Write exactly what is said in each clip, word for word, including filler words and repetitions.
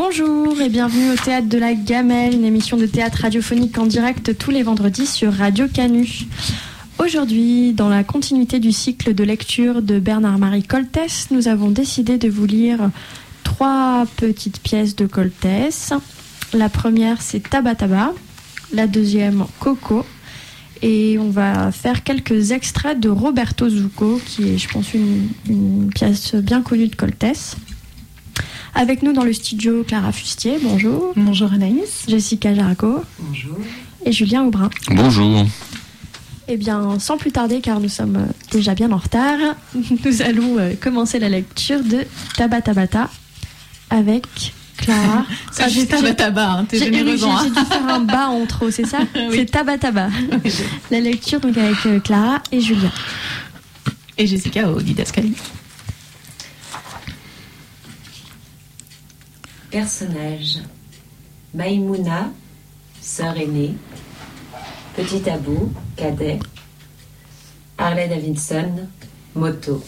Bonjour et bienvenue au Théâtre de la Gamelle, une émission de théâtre radiophonique en direct tous les vendredis sur Radio Canu. Aujourd'hui, dans la continuité du cycle de lecture de Bernard-Marie Coltès, nous avons décidé de vous lire trois petites pièces de Coltès. La première, c'est Taba Taba, la deuxième, Coco, et on va faire quelques extraits de Roberto Zucco, qui est, je pense, une, une pièce bien connue de Coltès. Avec nous dans le studio, Clara Fustier, bonjour. Bonjour Anaïs. Jessica Jaraco. Bonjour. Et Julien Aubrin. Bonjour. Eh bien, sans plus tarder, car nous sommes déjà bien en retard, nous allons commencer la lecture de Taba Tabata avec Clara. Ça, j'ai Taba Taba, hein, t'es généreuse. J'ai, j'ai dû faire un bas en trop, c'est ça? Oui. C'est Taba Taba. La lecture donc avec Clara et Julien. Et Jessica au didascalie. Personnages. Maïmouna, sœur aînée. Petit Abou, cadet. Harley Davidson, moto.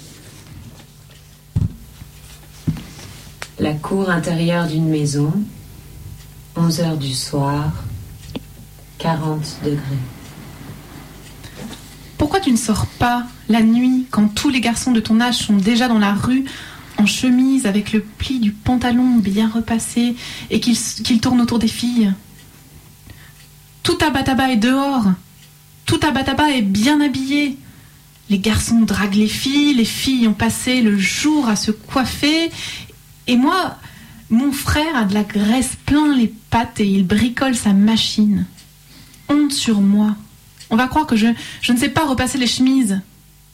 La cour intérieure d'une maison, onze heures du soir, quarante degrés. Pourquoi tu ne sors pas la nuit quand tous les garçons de ton âge sont déjà dans la rue en chemise avec le pli du pantalon bien repassé et qu'ils, qu'ils tournent autour des filles? Tout Taba Taba est dehors. Tout Taba Taba est bien habillé. Les garçons draguent les filles, les filles ont passé le jour à se coiffer. Et moi, mon frère a de la graisse plein les pattes et il bricole sa machine. Honte sur moi. On va croire que je, je ne sais pas repasser les chemises.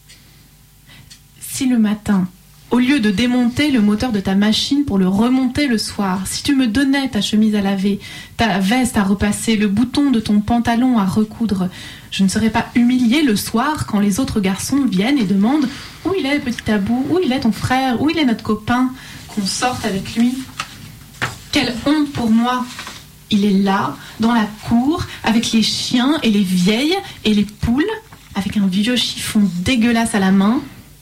Si le matin, au lieu de démonter le moteur de ta machine pour le remonter le soir, si tu me donnais ta chemise à laver, ta veste à repasser, le bouton de ton pantalon à recoudre, je ne serais pas humiliée le soir quand les autres garçons viennent et demandent « Où il est, petit Abou? Où il est ton frère? Où il est notre copain? » Qu'on sorte avec lui. Quelle honte pour moi! Il est là, dans la cour, avec les chiens et les vieilles et les poules, avec un vieux chiffon dégueulasse à la main.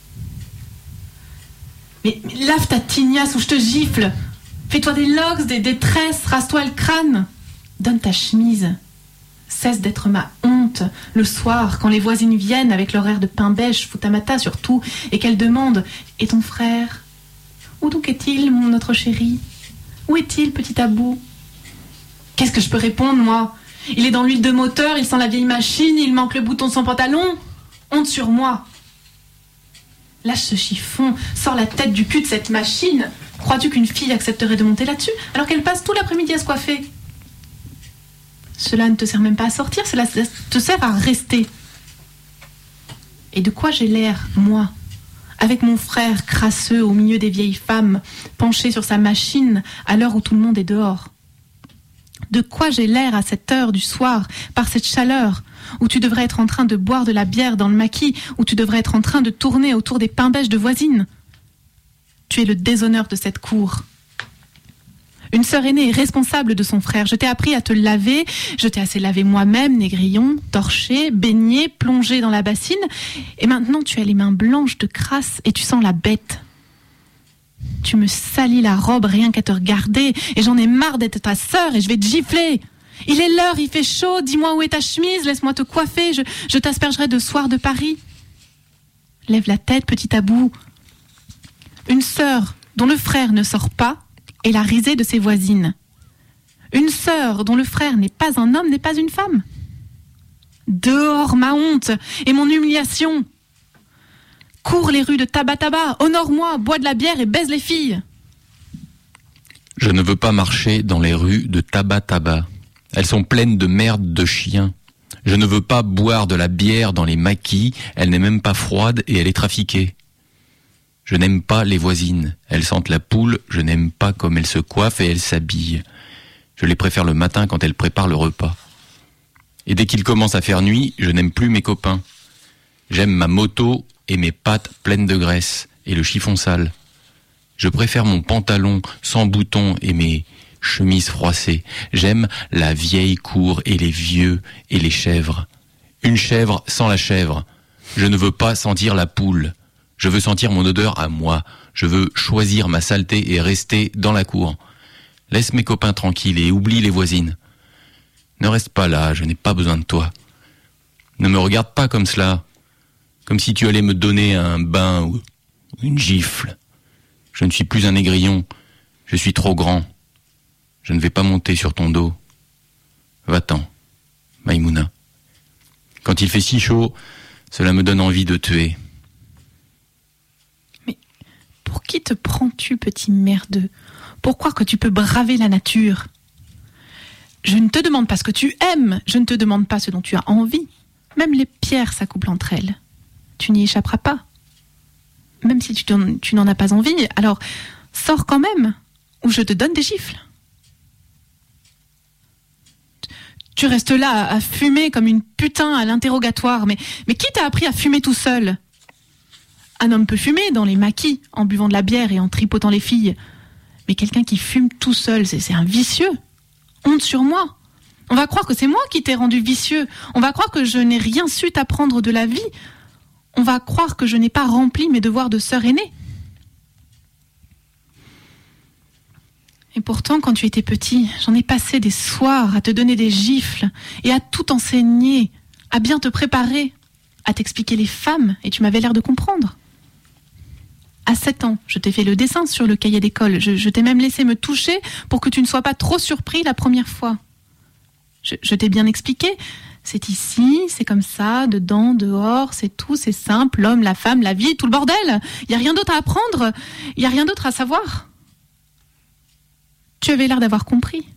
Mais, mais lave ta tignasse ou je te gifle. Fais-toi des locks, des, des tresses, rase-toi le crâne. Donne ta chemise. Cesse d'être ma honte le soir quand les voisines viennent avec leur air de pain beige, foutamata surtout, et qu'elles demandent « Et ton frère? Où donc est-il, mon notre chéri? Où est-il, petit Abou ?» Qu'est-ce que je peux répondre, moi? Il est dans l'huile de moteur, il sent la vieille machine, il manque le bouton de son pantalon. Honte sur moi. Lâche ce chiffon, sors la tête du cul de cette machine. Crois-tu qu'une fille accepterait de monter là-dessus alors qu'elle passe tout l'après-midi à se coiffer? Cela ne te sert même pas à sortir, cela te sert à rester. Et de quoi j'ai l'air, moi, avec mon frère crasseux au milieu des vieilles femmes, penché sur sa machine à l'heure où tout le monde est dehors? De quoi j'ai l'air à cette heure du soir, par cette chaleur, où tu devrais être en train de boire de la bière dans le maquis, où tu devrais être en train de tourner autour des pains beiges de voisines? Tu es le déshonneur de cette cour. Une sœur aînée est responsable de son frère. Je t'ai appris à te laver, je t'ai assez lavé moi-même, négrillon, torché, baigné, plongé dans la bassine, et maintenant tu as les mains blanches de crasse et tu sens la bête. Tu me salis la robe rien qu'à te regarder, et j'en ai marre d'être ta sœur et je vais te gifler. Il est l'heure, il fait chaud, dis-moi où est ta chemise, laisse-moi te coiffer, je, je t'aspergerai de soir de Paris. Lève la tête, petit Abou. Une sœur dont le frère ne sort pas est la risée de ses voisines. Une sœur dont le frère n'est pas un homme n'est pas une femme. Dehors ma honte et mon humiliation. Cours les rues de Taba Taba, honore-moi, bois de la bière et baise les filles. Je ne veux pas marcher dans les rues de Taba Taba. Elles sont pleines de merde de chiens. Je ne veux pas boire de la bière dans les maquis, elle n'est même pas froide et elle est trafiquée. Je n'aime pas les voisines. Elles sentent la poule, je n'aime pas comme elles se coiffent et elles s'habillent. Je les préfère le matin quand elles préparent le repas. Et dès qu'il commence à faire nuit, je n'aime plus mes copains. J'aime ma moto et mes pattes pleines de graisse et le chiffon sale. Je préfère mon pantalon sans boutons et mes chemises froissées. J'aime la vieille cour et les vieux et les chèvres. Une chèvre sans la chèvre. Je ne veux pas sentir la poule. Je veux sentir mon odeur à moi. Je veux choisir ma saleté et rester dans la cour. Laisse mes copains tranquilles et oublie les voisines. Ne reste pas là, je n'ai pas besoin de toi. Ne me regarde pas comme cela, comme si tu allais me donner un bain ou une gifle. Je ne suis plus un négrillon, je suis trop grand. Je ne vais pas monter sur ton dos. Va-t'en, Maïmouna. Quand il fait si chaud, cela me donne envie de tuer. Mais pour qui te prends-tu, petit merdeux ? Pour croire que tu peux braver la nature ? Je ne te demande pas ce que tu aimes, je ne te demande pas ce dont tu as envie. Même les pierres s'accouplent entre elles. Tu n'y échapperas pas. Même si tu, tu n'en as pas envie, alors sors quand même, ou je te donne des gifles. Tu restes là à fumer comme une putain à l'interrogatoire, mais, mais qui t'a appris à fumer tout seul ? Un homme peut fumer dans les maquis, en buvant de la bière et en tripotant les filles. Mais quelqu'un qui fume tout seul, c'est, c'est un vicieux. Honte sur moi. On va croire que c'est moi qui t'ai rendu vicieux. On va croire que je n'ai rien su t'apprendre de la vie. On va croire que je n'ai pas rempli mes devoirs de sœur aînée. Et pourtant, quand tu étais petit, j'en ai passé des soirs à te donner des gifles et à tout enseigner, à bien te préparer, à t'expliquer les femmes, et tu m'avais l'air de comprendre. À sept ans, je t'ai fait le dessin sur le cahier d'école. Je, je t'ai même laissé me toucher pour que tu ne sois pas trop surpris la première fois. Je, je t'ai bien expliqué. C'est ici, c'est comme ça, dedans, dehors, c'est tout, c'est simple. L'homme, la femme, la vie, tout le bordel. Il n'y a rien d'autre à apprendre. Il n'y a rien d'autre à savoir. Tu avais l'air d'avoir compris.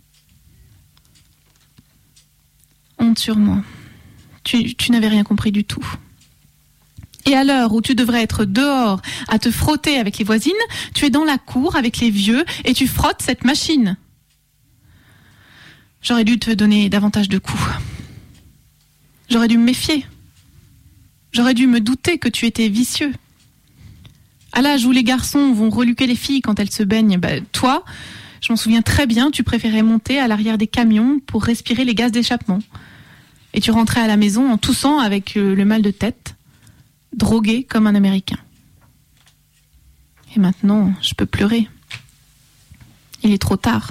Honte sur moi. Tu, tu n'avais rien compris du tout. Et à l'heure où tu devrais être dehors à te frotter avec les voisines, tu es dans la cour avec les vieux et tu frottes cette machine. J'aurais dû te donner davantage de coups. J'aurais dû me méfier. J'aurais dû me douter que tu étais vicieux. À l'âge où les garçons vont reluquer les filles quand elles se baignent, bah, toi, je m'en souviens très bien, tu préférais monter à l'arrière des camions pour respirer les gaz d'échappement. Et tu rentrais à la maison en toussant avec le mal de tête, drogué comme un Américain. Et maintenant, je peux pleurer. Il est trop tard.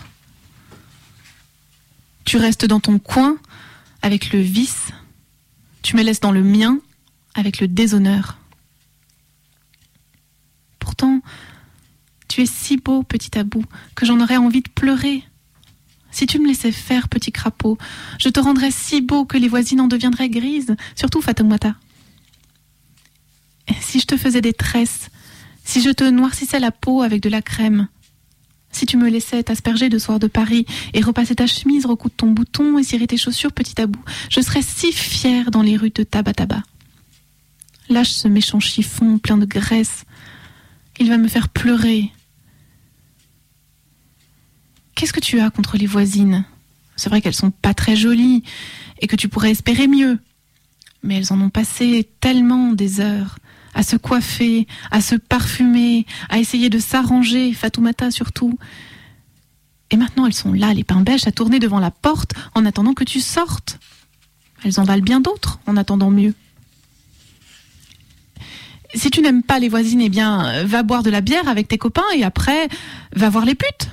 Tu restes dans ton coin avec le vice. Tu me laisses dans le mien avec le déshonneur. Pourtant, tu es si beau, petit Abou, que j'en aurais envie de pleurer. Si tu me laissais faire, petit crapaud, je te rendrais si beau que les voisines en deviendraient grises, surtout Fatoumata. Si je te faisais des tresses, si je te noircissais la peau avec de la crème, si tu me laissais t'asperger de soir de Paris et repasser ta chemise, recoudre ton bouton et cirer tes chaussures, petit Abou, je serais si fière dans les rues de Tabataba. Lâche ce méchant chiffon plein de graisse. Il va me faire pleurer. Qu'est-ce que tu as contre les voisines ? C'est vrai qu'elles sont pas très jolies et que tu pourrais espérer mieux. Mais elles en ont passé tellement des heures à se coiffer, à se parfumer, à essayer de s'arranger, Fatoumata surtout. Et maintenant elles sont là, les pains bêches, à tourner devant la porte en attendant que tu sortes. Elles en valent bien d'autres en attendant mieux. Si tu n'aimes pas les voisines, eh bien, va boire de la bière avec tes copains et après, va voir les putes.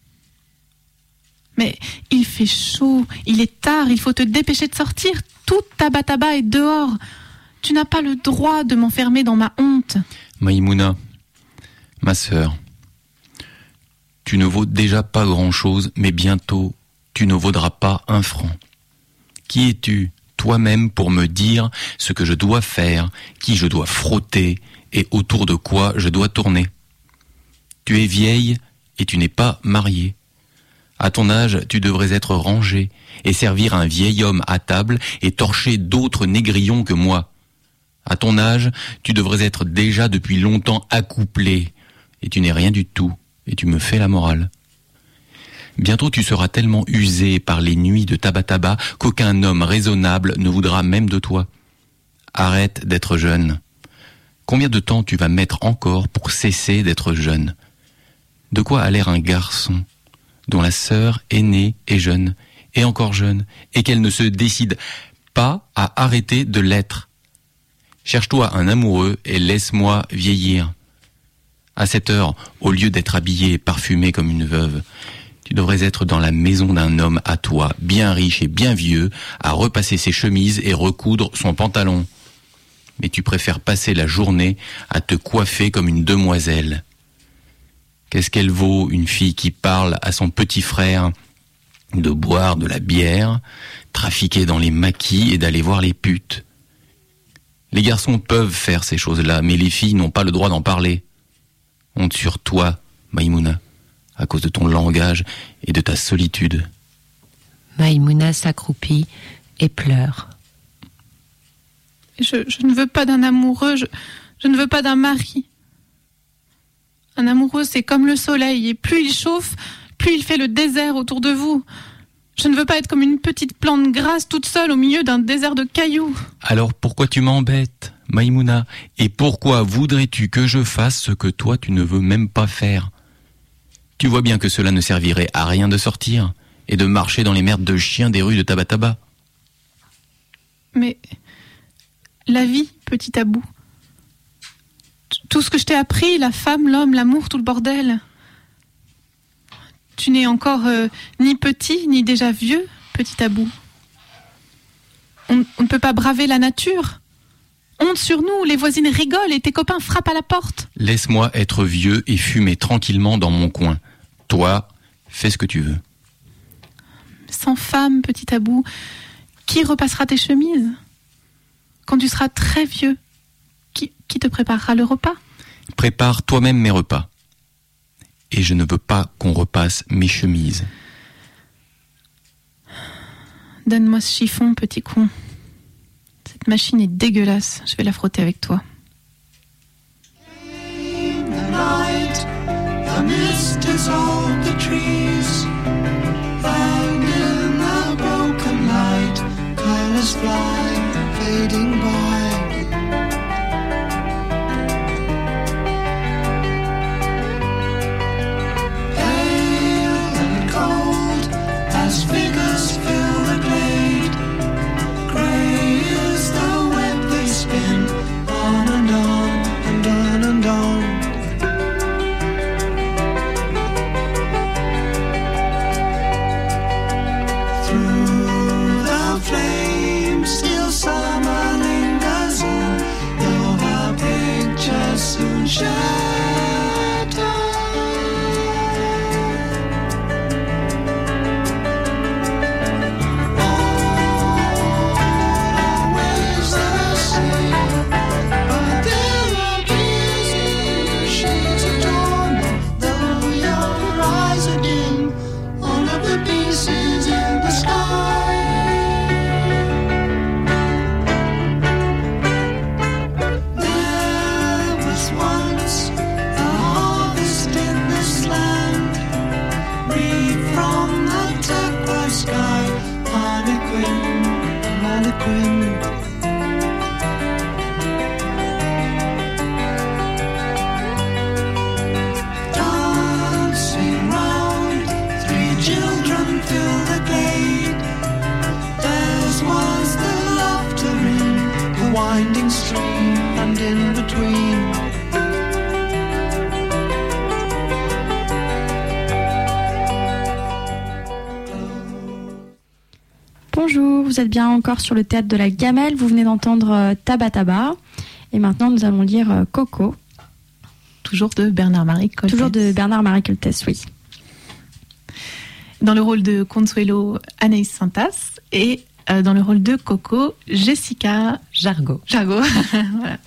Mais il fait chaud, il est tard, il faut te dépêcher de sortir. Tout Tabataba est dehors. Tu n'as pas le droit de m'enfermer dans ma honte. Maïmouna, ma sœur, tu ne vaux déjà pas grand-chose, mais bientôt, tu ne vaudras pas un franc. Qui es-tu, toi-même, pour me dire ce que je dois faire, qui je dois frotter et autour de quoi je dois tourner ? Tu es vieille et tu n'es pas mariée. À ton âge, tu devrais être rangée et servir un vieil homme à table et torcher d'autres négrillons que moi. À ton âge, tu devrais être déjà depuis longtemps accouplée et tu n'es rien du tout et tu me fais la morale. Bientôt tu seras tellement usé par les nuits de Tabataba qu'aucun homme raisonnable ne voudra même de toi. Arrête d'être jeune. Combien de temps tu vas mettre encore pour cesser d'être jeune ? De quoi a l'air un garçon dont la sœur aînée est jeune, et encore jeune, et qu'elle ne se décide pas à arrêter de l'être. Cherche-toi un amoureux et laisse-moi vieillir. À cette heure, au lieu d'être habillée et parfumée comme une veuve, Tu devrais être dans la maison d'un homme à toi, bien riche et bien vieux, à repasser ses chemises et recoudre son pantalon. Mais tu préfères passer la journée à te coiffer comme une demoiselle. Qu'est-ce qu'elle vaut, une fille qui parle à son petit frère de boire de la bière, trafiquer dans les maquis et d'aller voir les putes? Les garçons peuvent faire ces choses-là, mais les filles n'ont pas le droit d'en parler. Honte sur toi, Maïmouna, à cause de ton langage et de ta solitude. Maïmouna s'accroupit et pleure. Je, je ne veux pas d'un amoureux, je, je ne veux pas d'un mari. Un amoureux, c'est comme le soleil, et plus il chauffe, plus il fait le désert autour de vous. Je ne veux pas être comme une petite plante grasse toute seule au milieu d'un désert de cailloux. Alors pourquoi tu m'embêtes, Maïmouna? Et pourquoi voudrais-tu que je fasse ce que toi tu ne veux même pas faire? Tu vois bien que cela ne servirait à rien de sortir et de marcher dans les merdes de chiens des rues de Tabataba. Mais la vie, petit Abou. Tout ce que je t'ai appris, la femme, l'homme, l'amour, tout le bordel. Tu n'es encore euh, ni petit, ni déjà vieux, petit Abou. On, on ne peut pas braver la nature. Honte sur nous, les voisines rigolent et tes copains frappent à la porte. Laisse-moi être vieux et fumer tranquillement dans mon coin. Toi, fais ce que tu veux. Sans femme, petit Abou, qui repassera tes chemises? Quand tu seras très vieux, qui, qui te préparera le repas? Prépare toi-même mes repas. Et je ne veux pas qu'on repasse mes chemises. Donne-moi ce chiffon, petit con. Cette machine est dégueulasse. Je vais la frotter avec toi. The night, the mist is on the trees, and in the broken light, colors fly, fading by. As figures fill the glade, grey is the web they spin, on and on and on and on. Through the flames, still summer lingers in, though her picture soon shatters. Winding stream and in between. Bonjour, vous êtes bien encore sur le théâtre de la Gamelle. Vous venez d'entendre euh, Tabataba. Et maintenant, nous allons lire euh, Coco. Toujours de Bernard-Marie Coltès. Toujours de Bernard-Marie Coltès, oui. Dans le rôle de Consuelo, Anaïs Santas. Et euh, dans le rôle de Coco, Jessica Jargot. Jargot. Voilà.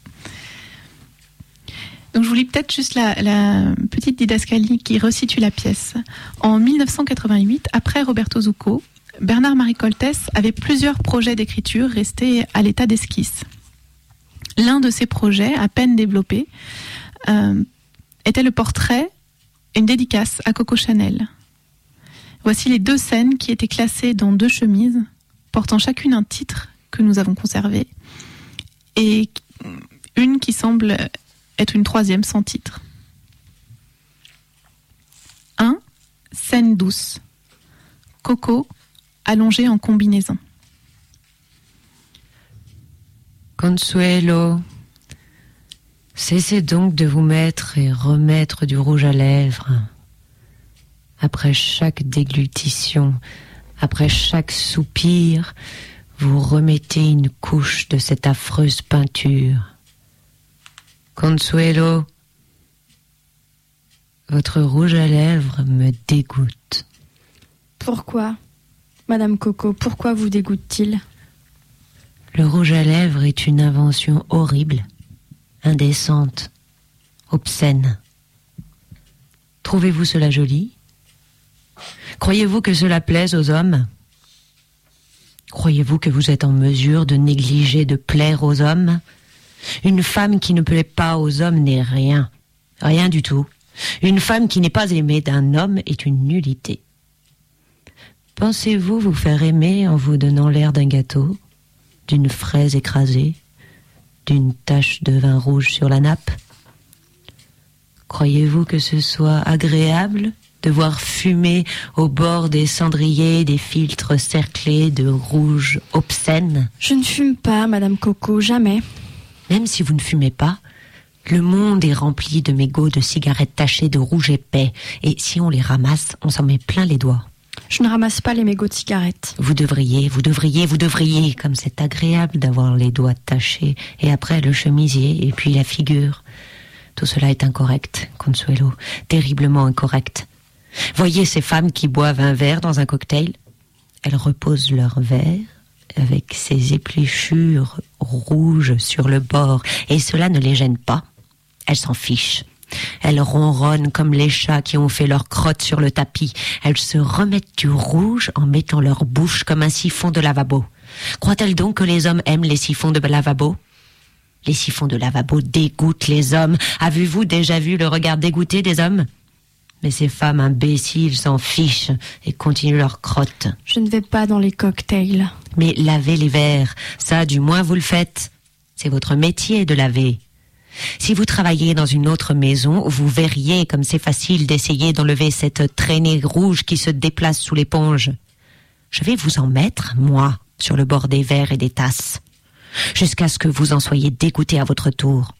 Donc je vous lis peut-être juste la, la petite didascalie qui resitue la pièce. En dix-neuf cent quatre-vingt-huit, après Roberto Zucco, Bernard-Marie Coltès avait plusieurs projets d'écriture restés à l'état d'esquisse. L'un de ces projets, à peine développé, euh, était le portrait, une dédicace à Coco Chanel. Voici les deux scènes qui étaient classées dans deux chemises, portant chacune un titre que nous avons conservé, et une qui semble être une troisième sans titre. un. Scène douce. Coco, allongé en combinaison. Consuelo, cessez donc de vous mettre et remettre du rouge à lèvres. Après chaque déglutition, après chaque soupir, vous remettez une couche de cette affreuse peinture. Consuelo, votre rouge à lèvres me dégoûte. Pourquoi, Madame Coco, pourquoi vous dégoûte-t-il ? Le rouge à lèvres est une invention horrible, indécente, obscène. Trouvez-vous cela joli ? Croyez-vous que cela plaise aux hommes ? Croyez-vous que vous êtes en mesure de négliger de plaire aux hommes ? Une femme qui ne plaît pas aux hommes n'est rien, rien du tout. Une femme qui n'est pas aimée d'un homme est une nullité. Pensez-vous vous faire aimer en vous donnant l'air d'un gâteau, d'une fraise écrasée, d'une tache de vin rouge sur la nappe ? Croyez-vous que ce soit agréable de voir fumer au bord des cendriers des filtres cerclés de rouge obscène ? Je ne fume pas, Madame Coco, jamais. Même si vous ne fumez pas, le monde est rempli de mégots de cigarettes tachées de rouge épais, et si on les ramasse, on s'en met plein les doigts. Je ne ramasse pas les mégots de cigarettes. Vous devriez, vous devriez, vous devriez, comme c'est agréable d'avoir les doigts tachés, et après le chemisier, et puis la figure. Tout cela est incorrect, Consuelo, terriblement incorrect. Voyez ces femmes qui boivent un verre dans un cocktail. Elles reposent leur verre avec ces épluchures rouges sur le bord, et cela ne les gêne pas. Elles s'en fichent. Elles ronronnent comme les chats qui ont fait leur crotte sur le tapis. Elles se remettent du rouge en mettant leur bouche comme un siphon de lavabo. Croient-elles donc que les hommes aiment les siphons de lavabo ? Les siphons de lavabo dégoûtent les hommes. Avez-vous déjà vu le regard dégoûté des hommes ? Mais ces femmes imbéciles s'en fichent et continuent leur crotte. Je ne vais pas dans les cocktails. Mais lavez les verres, ça du moins vous le faites. C'est votre métier de laver. Si vous travailliez dans une autre maison, vous verriez comme c'est facile d'essayer d'enlever cette traînée rouge qui se déplace sous l'éponge. Je vais vous en mettre, moi, sur le bord des verres et des tasses, jusqu'à ce que vous en soyez dégoûté à votre tour.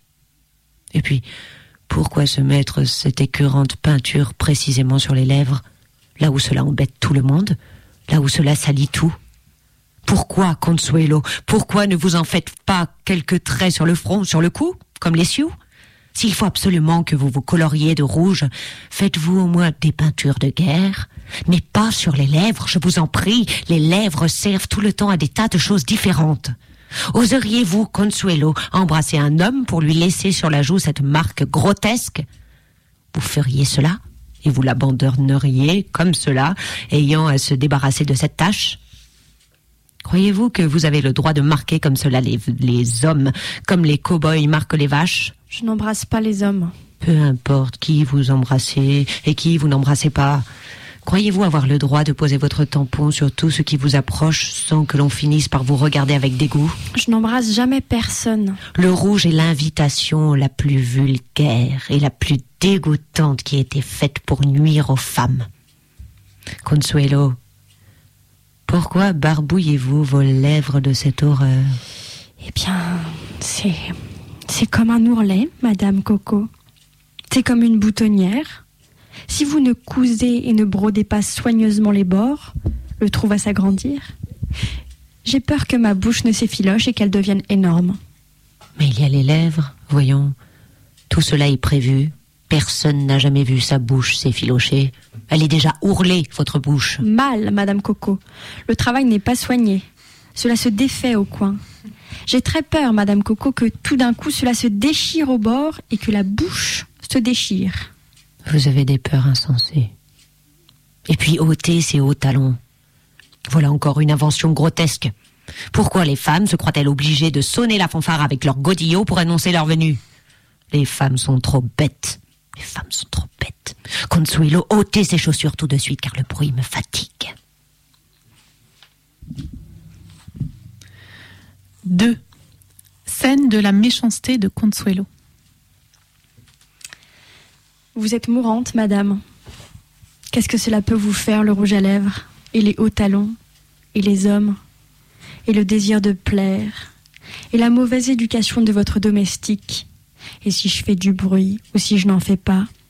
Et puis, pourquoi se mettre cette écœurante peinture précisément sur les lèvres, là où cela embête tout le monde, là où cela salit tout ? Pourquoi, Consuelo, pourquoi ne vous en faites pas quelques traits sur le front, sur le cou, comme les Sioux ? S'il faut absolument que vous vous coloriez de rouge, faites-vous au moins des peintures de guerre, mais pas sur les lèvres, je vous en prie. Les lèvres servent tout le temps à des tas de choses différentes. Oseriez-vous, Consuelo, embrasser un homme pour lui laisser sur la joue cette marque grotesque ? Vous feriez cela et vous l'abandonneriez comme cela, ayant à se débarrasser de cette tache ? Croyez-vous que vous avez le droit de marquer comme cela les, les hommes, comme les cow-boys marquent les vaches ? Je n'embrasse pas les hommes. Peu importe qui vous embrassez et qui vous n'embrassez pas. Croyez-vous avoir le droit de poser votre tampon sur tout ce qui vous approche sans que l'on finisse par vous regarder avec dégoût ? Je n'embrasse jamais personne. Le rouge est l'invitation la plus vulgaire et la plus dégoûtante qui ait été faite pour nuire aux femmes. Consuelo, pourquoi barbouillez-vous vos lèvres de cette horreur ? Eh bien, c'est... c'est comme un ourlet, Madame Coco. C'est comme une boutonnière. Si vous ne cousez et ne brodez pas soigneusement les bords, le trou va s'agrandir. J'ai peur que ma bouche ne s'effiloche et qu'elle devienne énorme. Mais il y a les lèvres, voyons. Tout cela est prévu. Personne n'a jamais vu sa bouche s'effilocher. Elle est déjà ourlée, votre bouche. Mal, Madame Coco. Le travail n'est pas soigné. Cela se défait au coin. J'ai très peur, Madame Coco, que tout d'un coup cela se déchire au bord et que la bouche se déchire. Vous avez des peurs insensées. Et puis ôter ces hauts talons. Voilà encore une invention grotesque. Pourquoi les femmes se croient-elles obligées de sonner la fanfare avec leurs godillots pour annoncer leur venue ? Les femmes sont trop bêtes. Les femmes sont trop bêtes. Consuelo, ôtez ces chaussures tout de suite car le bruit me fatigue. deux. Scène de la méchanceté de Consuelo. Vous êtes mourante, madame. Qu'est-ce que cela peut vous faire, le rouge à lèvres, et les hauts talons, et les hommes, et le désir de plaire, et la mauvaise éducation de votre domestique, et si je fais du bruit, ou si je n'en fais pas,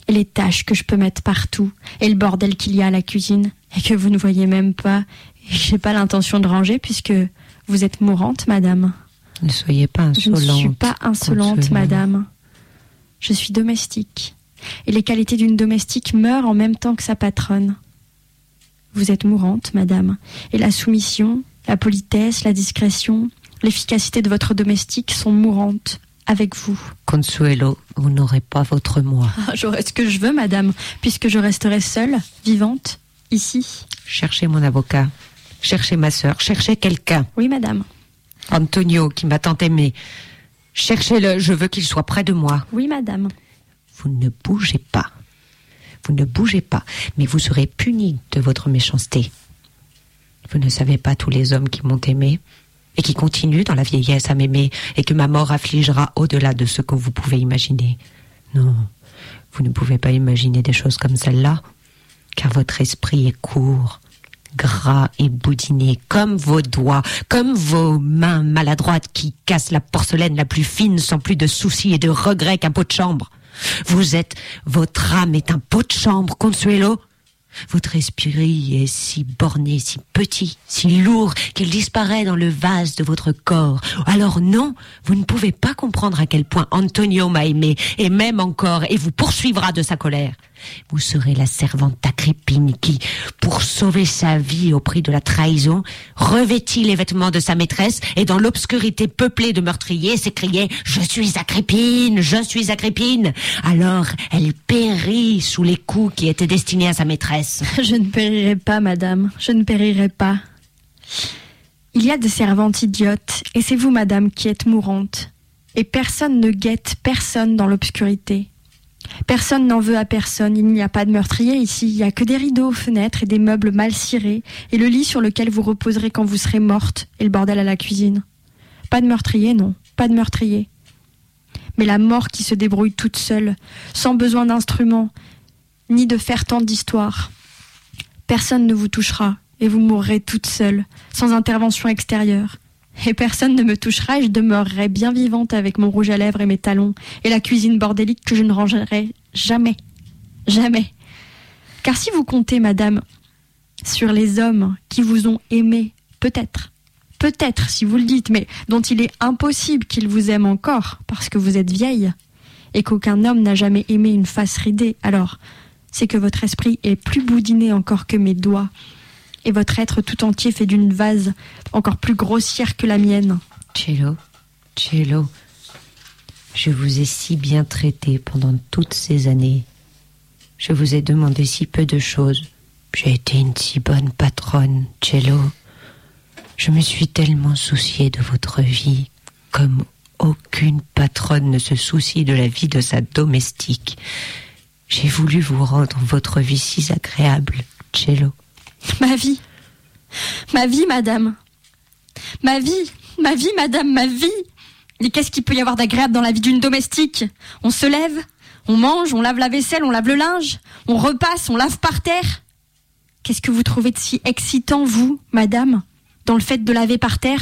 et les taches que je peux mettre partout, et le bordel qu'il y a à la cuisine, et que vous ne voyez même pas, et j'ai pas l'intention de ranger puisque vous êtes mourante, madame. Ne soyez pas insolente. Je ne suis pas insolente, Consuelo. madame. Je suis domestique. Et les qualités d'une domestique meurent en même temps que sa patronne. Vous êtes mourante, madame. Et la soumission, la politesse, la discrétion, l'efficacité de votre domestique sont mourantes avec vous. Consuelo, vous n'aurez pas votre moi. Ah, j'aurai ce que je veux, madame, puisque je resterai seule, vivante, ici. Cherchez mon avocat. Cherchez ma sœur. Cherchez quelqu'un. Oui, madame. Antonio, qui m'a tant aimé. Cherchez-le, je veux qu'il soit près de moi. Oui, madame. Vous ne bougez pas. Vous ne bougez pas, mais vous serez puni de votre méchanceté. Vous ne savez pas tous les hommes qui m'ont aimé et qui continuent dans la vieillesse à m'aimer et que ma mort affligera au-delà de ce que vous pouvez imaginer. Non, vous ne pouvez pas imaginer des choses comme celle-là, car votre esprit est court, gras et boudiné, comme vos doigts, comme vos mains maladroites qui cassent la porcelaine la plus fine sans plus de soucis et de regrets qu'un pot de chambre. Vous êtes, votre âme est un pot de chambre, Consuelo. Votre esprit est si borné, si petit, si lourd qu'il disparaît dans le vase de votre corps. Alors non, vous ne pouvez pas comprendre à quel point Antonio m'a aimé, et même encore, et vous poursuivra de sa colère. Vous serez la servante Agrippine qui, pour sauver sa vie au prix de la trahison, revêtit les vêtements de sa maîtresse et dans l'obscurité peuplée de meurtriers s'écriait « Je suis Agrippine, je suis Agrippine !» Alors elle périt sous les coups qui étaient destinés à sa maîtresse. Je ne périrai pas, madame, je ne périrai pas. Il y a des servantes idiotes, et c'est vous, madame, qui êtes mourante. Et personne ne guette personne dans l'obscurité. Personne n'en veut à personne, il n'y a pas de meurtrier ici, il n'y a que des rideaux aux fenêtres et des meubles mal cirés, et le lit sur lequel vous reposerez quand vous serez morte, et le bordel à la cuisine. Pas de meurtrier, non, pas de meurtrier. Mais la mort qui se débrouille toute seule, sans besoin d'instruments, ni de faire tant d'histoires. Personne ne vous touchera, et vous mourrez toute seule, sans intervention extérieure. Et personne ne me touchera et je demeurerai bien vivante avec mon rouge à lèvres et mes talons et la cuisine bordélique que je ne rangerai jamais. Jamais. Car si vous comptez, madame, sur les hommes qui vous ont aimé, peut-être, peut-être si vous le dites, mais dont il est impossible qu'ils vous aiment encore parce que vous êtes vieille et qu'aucun homme n'a jamais aimé une face ridée, alors c'est que votre esprit est plus boudiné encore que mes doigts. Et votre être tout entier fait d'une vase encore plus grossière que la mienne. Cello, Cello, je vous ai si bien traité pendant toutes ces années. Je vous ai demandé si peu de choses. J'ai été une si bonne patronne, Cello. Je me suis tellement souciée de votre vie, comme aucune patronne ne se soucie de la vie de sa domestique. J'ai voulu vous rendre votre vie si agréable, Cello. Ma vie, ma vie, madame. Ma vie, ma vie, madame, ma vie. Et qu'est-ce qu'il peut y avoir d'agréable dans la vie d'une domestique ? On se lève, on mange, on lave la vaisselle, on lave le linge, on repasse, on lave par terre. Qu'est-ce que vous trouvez de si excitant, vous, madame, dans le fait de laver par terre ?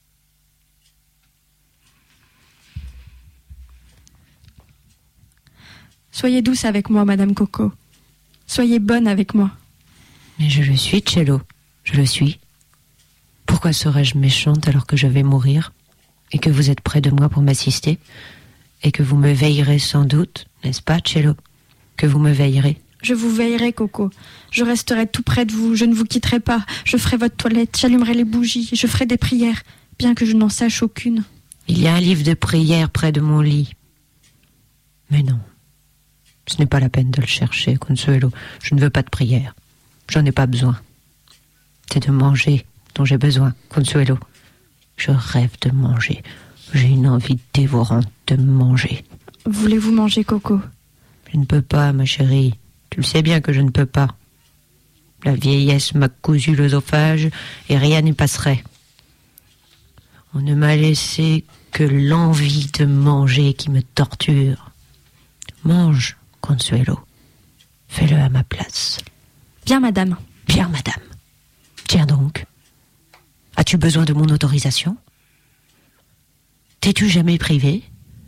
Soyez douce avec moi, madame Coco. Soyez bonne avec moi. Mais je le suis, Cello, je le suis. Pourquoi serais-je méchante alors que je vais mourir et que vous êtes près de moi pour m'assister et que vous me veillerez sans doute, n'est-ce pas, Cello ? Que vous me veillerez ? Je vous veillerai, Coco. Je resterai tout près de vous, je ne vous quitterai pas. Je ferai votre toilette, j'allumerai les bougies, je ferai des prières, bien que je n'en sache aucune. Il y a un livre de prières près de mon lit. Mais non, ce n'est pas la peine de le chercher, Consuelo. Je ne veux pas de prière. J'en ai pas besoin. C'est de manger dont j'ai besoin, Consuelo. Je rêve de manger. J'ai une envie dévorante de manger. Voulez-vous manger, Coco ? Je ne peux pas, ma chérie. Tu le sais bien que je ne peux pas. La vieillesse m'a cousu l'œsophage et rien n'y passerait. On ne m'a laissé que l'envie de manger qui me torture. Mange, Consuelo. Fais-le à ma place. Bien, madame. Bien, madame. Tiens donc. As-tu besoin de mon autorisation ? T'es-tu jamais privée ?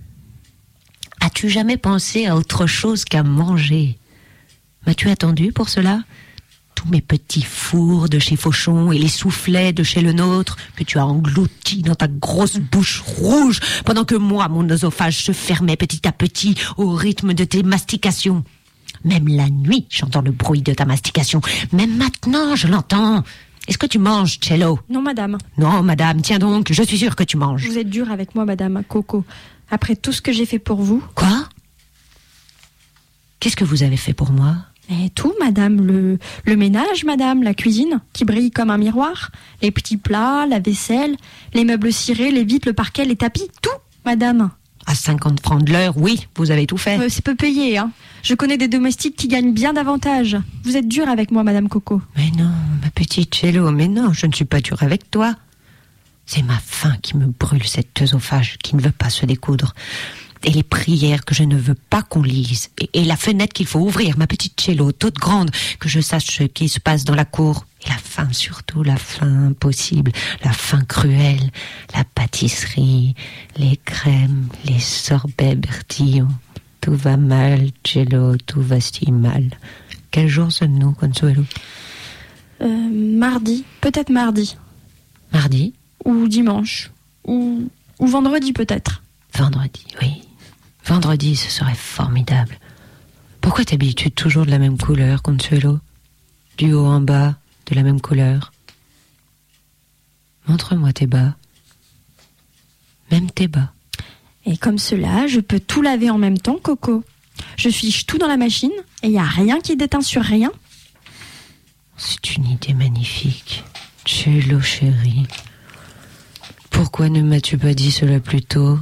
As-tu jamais pensé à autre chose qu'à manger? M'as-tu attendu pour cela? Tous mes petits fours de chez Fauchon et les soufflets de chez le nôtre que tu as engloutis dans ta grosse bouche rouge pendant que moi, mon œsophage se fermait petit à petit au rythme de tes mastications. Même la nuit, j'entends le bruit de ta mastication. Même maintenant, je l'entends. Est-ce que tu manges, Cello? Non, madame. Non, madame, tiens donc, je suis sûre que tu manges. Vous êtes dure avec moi, madame Coco. Après tout ce que j'ai fait pour vous. Quoi? Qu'est-ce que vous avez fait pour moi? Mais tout, madame. Le, le ménage, madame. La cuisine, qui brille comme un miroir. Les petits plats, la vaisselle, les meubles cirés, les vitres, le parquet, les tapis. Tout, madame. À cinquante francs de l'heure, oui, vous avez tout fait. Euh, c'est peu payé, hein. Je connais des domestiques qui gagnent bien davantage. Vous êtes dure avec moi, madame Coco. Mais non, ma petite Cello, mais non, je ne suis pas dure avec toi. C'est ma faim qui me brûle, cet œsophage qui ne veut pas se découdre. Et les prières que je ne veux pas qu'on lise. Et, et la fenêtre qu'il faut ouvrir, ma petite Cello, toute grande, que je sache ce qui se passe dans la cour. Et la faim surtout, la faim impossible, la faim cruelle, la pâtisserie, les crèmes, les sorbets Bertillon. Tout va mal, Cello, tout va si mal. Quel jour sommes-nous, Consuelo? Euh, mardi, peut-être mardi. Mardi? Ou dimanche. Ou, ou vendredi, peut-être. Vendredi, oui. Vendredi, ce serait formidable. Pourquoi t'habilles-tu toujours de la même couleur, Consuelo? Du haut en bas, de la même couleur. Montre-moi tes bas. Même tes bas. Et comme cela, je peux tout laver en même temps, Coco. Je fiche tout dans la machine et il n'y a rien qui déteint sur rien. C'est une idée magnifique. Cello, chérie. Pourquoi ne m'as-tu pas dit cela plus tôt?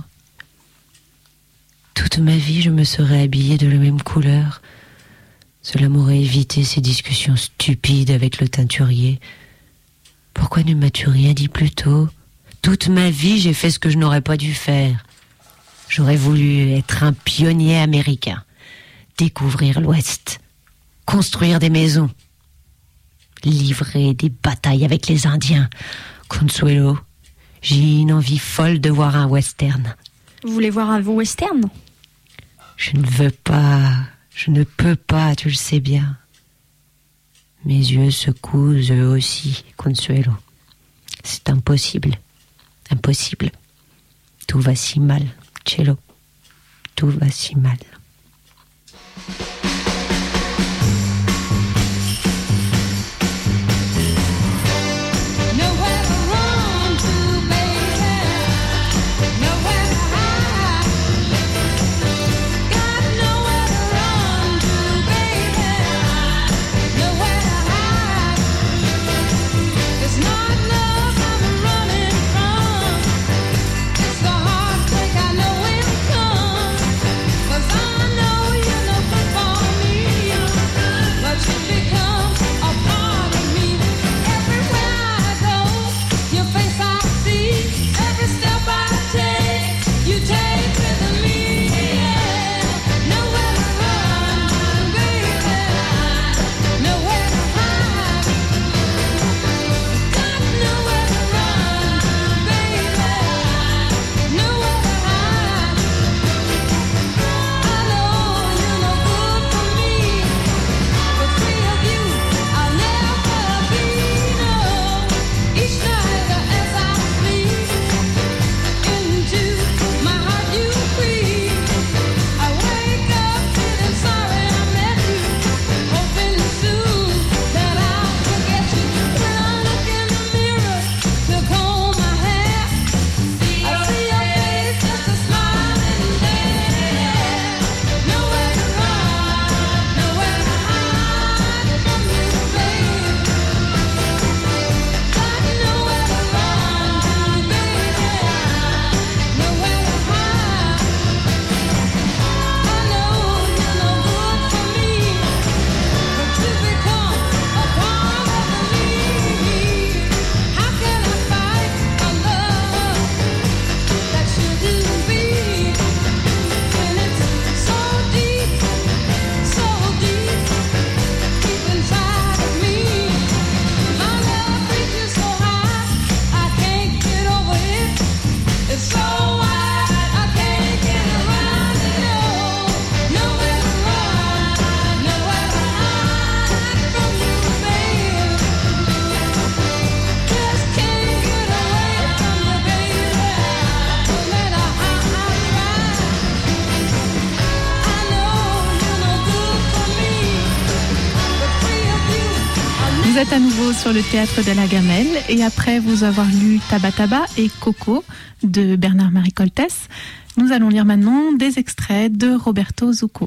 Toute ma vie, je me serais habillée de la même couleur. Cela m'aurait évité ces discussions stupides avec le teinturier. Pourquoi ne m'as-tu rien dit plus tôt? Toute ma vie, j'ai fait ce que je n'aurais pas dû faire. J'aurais voulu être un pionnier américain, découvrir l'Ouest, construire des maisons, livrer des batailles avec les Indiens. Consuelo, j'ai une envie folle de voir un western. Vous voulez voir un western? Je ne veux pas, je ne peux pas, tu le sais bien. Mes yeux se cousent eux aussi, Consuelo. C'est impossible, impossible. Tout va si mal, Cello. Tout va si mal. Cause I'm Vous êtes à nouveau sur le théâtre de la Gamelle et après vous avoir lu Taba Taba et Coco de Bernard-Marie Coltès, nous allons lire maintenant des extraits de Roberto Zucco.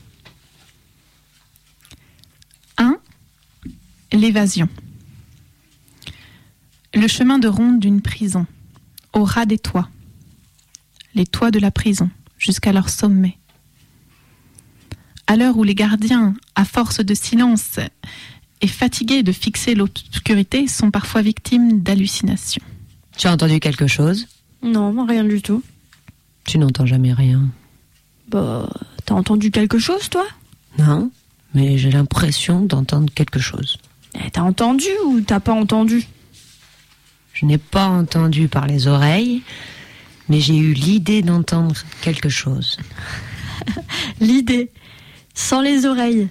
un. L'évasion. Le chemin de ronde d'une prison, au ras des toits. Les toits de la prison, jusqu'à leur sommet. À l'heure où les gardiens, à force de silence et fatigués de fixer l'obscurité, sont parfois victimes d'hallucinations. Tu as entendu quelque chose? Non, rien du tout. Tu n'entends jamais rien. Bah, t'as entendu quelque chose, toi? Non, mais j'ai l'impression d'entendre quelque chose. Eh, t'as entendu ou t'as pas entendu? Je n'ai pas entendu par les oreilles, mais j'ai eu l'idée d'entendre quelque chose. L'idée, sans les oreilles.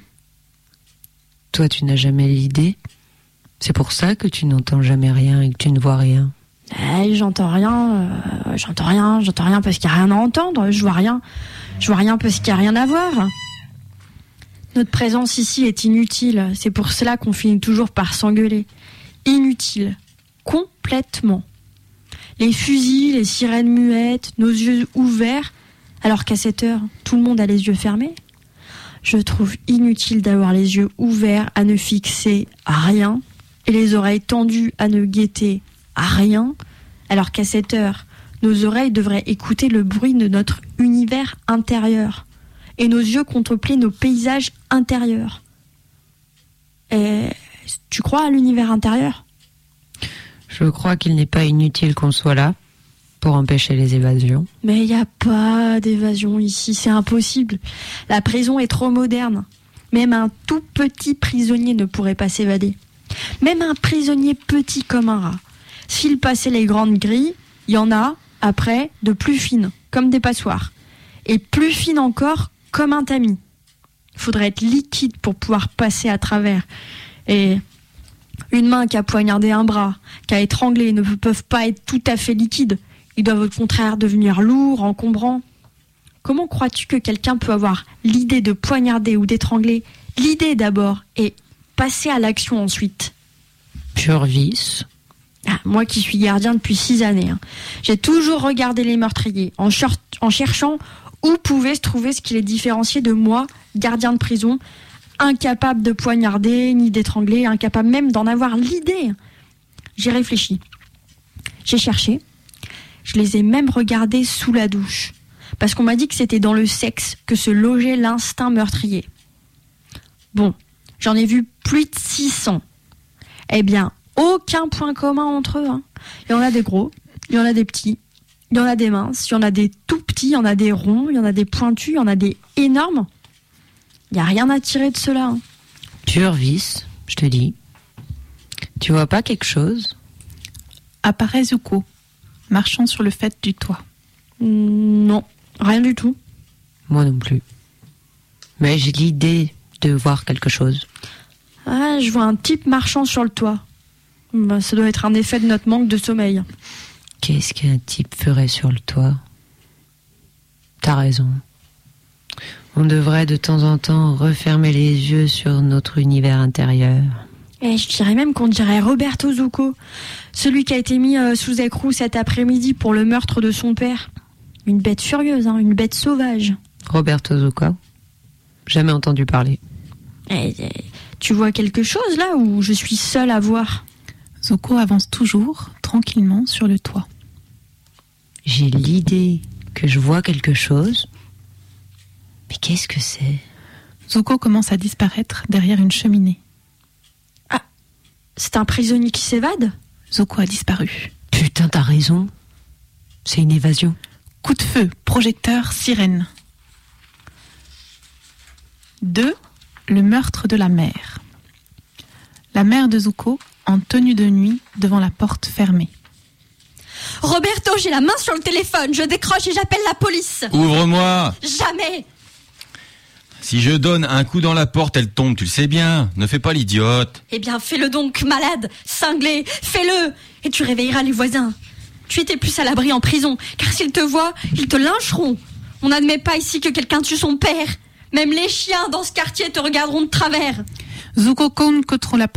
Toi, tu n'as jamais l'idée? C'est pour ça que tu n'entends jamais rien et que tu ne vois rien. Eh, j'entends rien, euh, j'entends rien, j'entends rien parce qu'il n'y a rien à entendre, je vois rien. Je vois rien parce qu'il n'y a rien à voir. Notre présence ici est inutile, c'est pour cela qu'on finit toujours par s'engueuler. Inutile. Complètement. Les fusils, les sirènes muettes, nos yeux ouverts, alors qu'à cette heure, tout le monde a les yeux fermés. Je trouve inutile d'avoir les yeux ouverts à ne fixer à rien et les oreilles tendues à ne guetter à rien, alors qu'à cette heure, nos oreilles devraient écouter le bruit de notre univers intérieur et nos yeux contempler nos paysages intérieurs. Et tu crois à l'univers intérieur ? Je crois qu'il n'est pas inutile qu'on soit là pour empêcher les évasions. Mais il n'y a pas d'évasion ici, c'est impossible. La prison est trop moderne. Même un tout petit prisonnier ne pourrait pas s'évader. Même un prisonnier petit comme un rat. S'il passait les grandes grilles, il y en a, après, de plus fines, comme des passoires. Et plus fines encore, comme un tamis. Il faudrait être liquide pour pouvoir passer à travers. Et une main qui a poignardé un bras, qui a étranglé, ne peuvent pas être tout à fait liquides. Ils doivent au contraire devenir lourds, encombrants. Comment crois-tu que quelqu'un peut avoir l'idée de poignarder ou d'étrangler? L'idée d'abord, et passer à l'action ensuite. Pur vice. Ah, moi qui suis gardien depuis six années, hein, j'ai toujours regardé les meurtriers en, cher- en cherchant où pouvait se trouver ce qui les différenciait de moi, gardien de prison, incapable de poignarder ni d'étrangler, incapable même d'en avoir l'idée. J'ai réfléchi, j'ai cherché, je les ai même regardés sous la douche, parce qu'on m'a dit que c'était dans le sexe que se logeait l'instinct meurtrier. Bon, j'en ai vu plus de six cents. Eh bien, aucun point commun entre eux. Hein. Il y en a des gros, il y en a des petits, il y en a des minces, il y en a des tout petits, il y en a des ronds, il y en a des pointus, il y en a des énormes. Il n'y a rien à tirer de cela. Hein. Pur vice, je te dis. Tu vois pas quelque chose? Apparaît Zucco, marchant sur le faîte du toit. Mmh, non, rien du tout. Moi non plus. Mais j'ai l'idée de voir quelque chose. Ah, je vois un type marchant sur le toit. Bah, ça doit être un effet de notre manque de sommeil. Qu'est-ce qu'un type ferait sur le toit? T'as raison. On devrait de temps en temps refermer les yeux sur notre univers intérieur. Et je dirais même qu'on dirait Roberto Zucco, celui qui a été mis euh, sous écrou cet après-midi pour le meurtre de son père. Une bête furieuse, hein, une bête sauvage. Roberto Zucco? Jamais entendu parler. Et, et, tu vois quelque chose là ou je suis seule à voir? Zucco avance toujours, tranquillement, sur le toit. J'ai l'idée que je vois quelque chose. Mais qu'est-ce que c'est? Zucco commence à disparaître derrière une cheminée. Ah, c'est un prisonnier qui s'évade? Zucco a disparu. Putain, t'as raison. C'est une évasion. Coup de feu, projecteur, sirène. deux. Le meurtre de la mère. La mère de Zucco, en tenue de nuit, devant la porte fermée. Roberto, j'ai la main sur le téléphone, je décroche et j'appelle la police. Ouvre-moi! Jamais! Si je donne un coup dans la porte, elle tombe, tu le sais bien. Ne fais pas l'idiote. Eh bien, fais-le donc, malade, cinglé, fais-le, et tu réveilleras les voisins. Tu étais plus à l'abri en prison, car s'ils te voient, ils te lyncheront. On n'admet pas ici que quelqu'un tue son père. Même les chiens dans ce quartier te regarderont de travers. Zucco cogne contre la porte.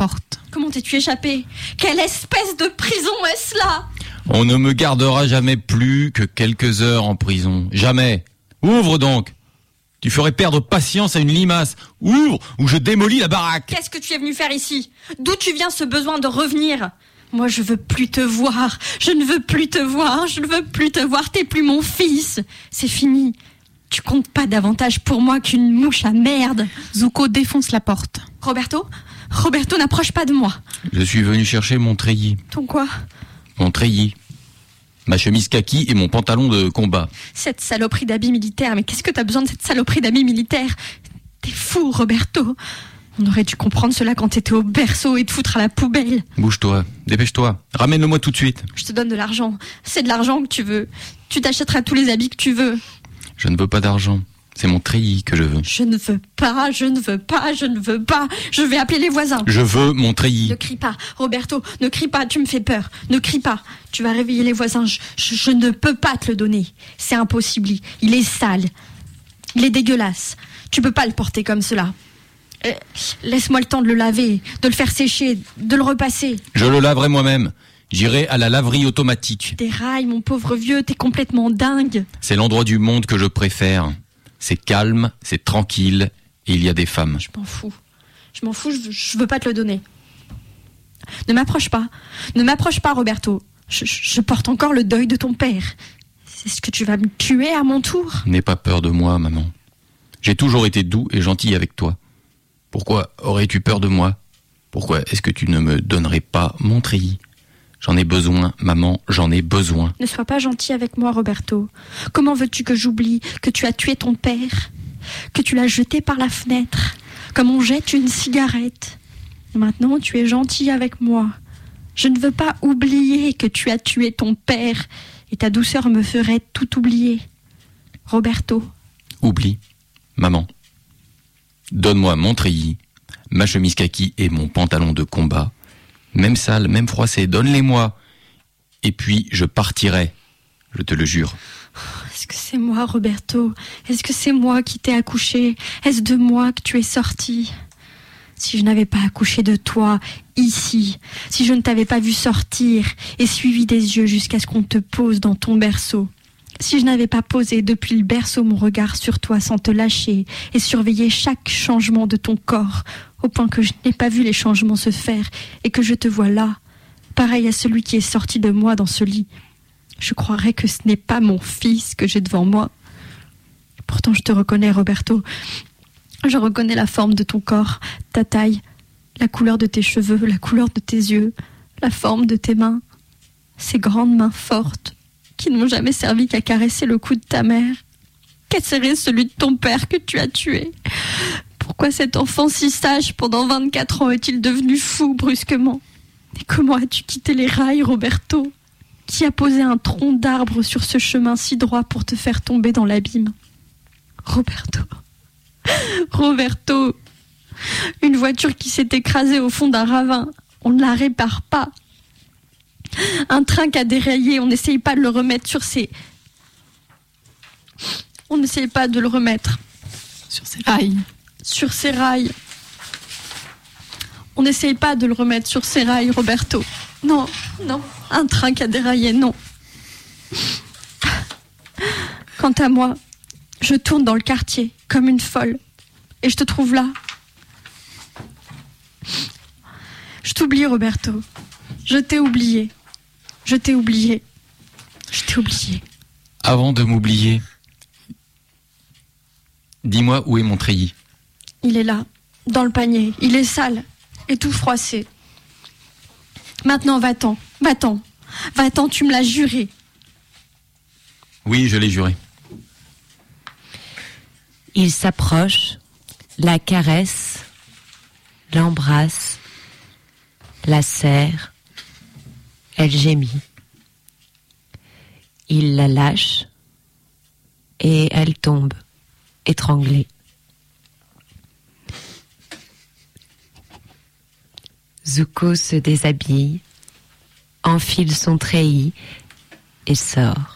Comment t'es-tu échappé? Quelle espèce de prison est-ce là? On ne me gardera jamais plus que quelques heures en prison. Jamais. Ouvre donc. Tu ferais perdre patience à une limace. Ouvre ou je démolis la baraque. Qu'est-ce que tu es venu faire ici? D'où tu viens ce besoin de revenir? Moi, je veux plus te voir. Je ne veux plus te voir. Je ne veux plus te voir. T'es plus mon fils. C'est fini. Tu comptes pas davantage pour moi qu'une mouche à merde. Zuko défonce la porte. Roberto? Roberto, n'approche pas de moi. Je suis venu chercher mon treillis. Ton quoi? Mon treillis. Ma chemise kaki et mon pantalon de combat. Cette saloperie d'habits militaires. Mais qu'est-ce que t'as besoin de cette saloperie d'habits militaires? T'es fou, Roberto. On aurait dû comprendre cela quand t'étais au berceau et te foutre à la poubelle. Bouge-toi, dépêche-toi. Ramène-le-moi tout de suite. Je te donne de l'argent. C'est de l'argent que tu veux. Tu t'achèteras tous les habits que tu veux. Je ne veux pas d'argent. C'est mon treillis que je veux. Je ne veux pas, je ne veux pas, je ne veux pas. Je vais appeler les voisins. Je veux mon treillis. Ne crie pas, Roberto, ne crie pas, tu me fais peur. Ne crie pas, tu vas réveiller les voisins. Je, je, je ne peux pas te le donner. C'est impossible. Il est sale. Il est dégueulasse. Tu peux pas le porter comme cela. Euh, laisse-moi le temps de le laver, de le faire sécher, de le repasser. Je le laverai moi-même. J'irai à la laverie automatique. Des rails, mon pauvre vieux, t'es complètement dingue. C'est l'endroit du monde que je préfère. C'est calme, c'est tranquille, et il y a des femmes. Je m'en fous. Je m'en fous, je, je veux pas te le donner. Ne m'approche pas. Ne m'approche pas, Roberto. Je, je, je porte encore le deuil de ton père. Est-ce que tu vas me tuer à mon tour? N'aie pas peur de moi, maman. J'ai toujours été doux et gentil avec toi. Pourquoi aurais-tu peur de moi? Pourquoi est-ce que tu ne me donnerais pas mon treillis? J'en ai besoin, maman, j'en ai besoin. Ne sois pas gentil avec moi, Roberto. Comment veux-tu que j'oublie que tu as tué ton père? Que tu l'as jeté par la fenêtre? Comme on jette une cigarette. Maintenant, tu es gentil avec moi. Je ne veux pas oublier que tu as tué ton père. Et ta douceur me ferait tout oublier. Roberto. Oublie, maman. Donne-moi mon treillis, ma chemise kaki et mon pantalon de combat. Même sale, même froissé, donne-les-moi. Et puis je partirai, je te le jure. Est-ce que c'est moi, Roberto? Est-ce que c'est moi qui t'ai accouché? Est-ce de moi que tu es sorti? Si je n'avais pas accouché de toi, ici, si je ne t'avais pas vu sortir et suivi des yeux jusqu'à ce qu'on te pose dans ton berceau, si je n'avais pas posé depuis le berceau mon regard sur toi sans te lâcher et surveillé chaque changement de ton corps, au point que je n'ai pas vu les changements se faire et que je te vois là, pareil à celui qui est sorti de moi dans ce lit, je croirais que ce n'est pas mon fils que j'ai devant moi. Pourtant je te reconnais, Roberto. Je reconnais la forme de ton corps, ta taille, la couleur de tes cheveux, la couleur de tes yeux, la forme de tes mains, ces grandes mains fortes qui n'ont jamais servi qu'à caresser le cou de ta mère. Quel serait celui de ton père que tu as tué? Pourquoi cet enfant si sage pendant vingt-quatre ans est-il devenu fou brusquement? Et comment as-tu quitté les rails, Roberto? Qui a posé un tronc d'arbre sur ce chemin si droit pour te faire tomber dans l'abîme? Roberto, Roberto, une voiture qui s'est écrasée au fond d'un ravin, on ne la répare pas. Un train qui a déraillé, on n'essaye pas de le remettre sur ses... On n'essaye pas de le remettre Sur ses rails. sur ses rails. On n'essaye pas de le remettre sur ses rails, Roberto. Non, non, un train qui a déraillé, non. Quant à moi, je tourne dans le quartier comme une folle et je te trouve là. Je t'oublie, Roberto. Je t'ai oublié. Je t'ai oublié. Je t'ai oublié. Avant de m'oublier, dis-moi où est mon treillis. Il est là, dans le panier. Il est sale et tout froissé. Maintenant, va-t'en, va-t'en. Va-t'en, tu me l'as juré. Oui, je l'ai juré. Il s'approche, la caresse, l'embrasse, la serre. Elle gémit. Il la lâche et elle tombe, étranglée. Zuko se déshabille, enfile son treillis et sort.